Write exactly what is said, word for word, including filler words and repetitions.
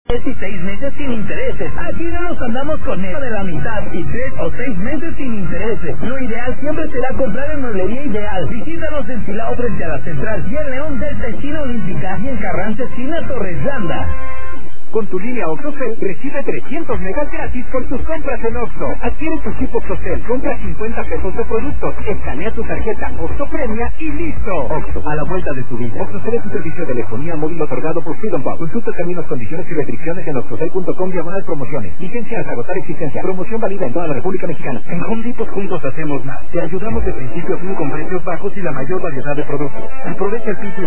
y seis meses sin intereses. Aquí no nos andamos con eso de la mitad y tres o seis meses sin intereses. Lo ideal siempre será comprar en Mueblería Ideal. Visítanos en Silao frente a la Central y en León desde Esquina Olímpica y en Carranza esquina Torres Landa. Con tu línea OxxoCell recibe trescientos megas gratis por tus compras en Oxxo. Adquiere tu chip OxxoCell, compra cincuenta pesos de productos, escanea tu tarjeta Oxxo Premia y listo. Oxxo, a la vuelta de tu vida. OxxoCell es un servicio de telefonía móvil otorgado por Freedom Pub. Consulta términos, condiciones y restricciones en oxxocell punto com diagonal promociones. Licencia hasta agotar existencia. Promoción válida en toda la República Mexicana. En Home Depot juntos hacemos más. Te ayudamos de principio a fin con precios bajos y la mayor variedad de productos. Aprovecha el piso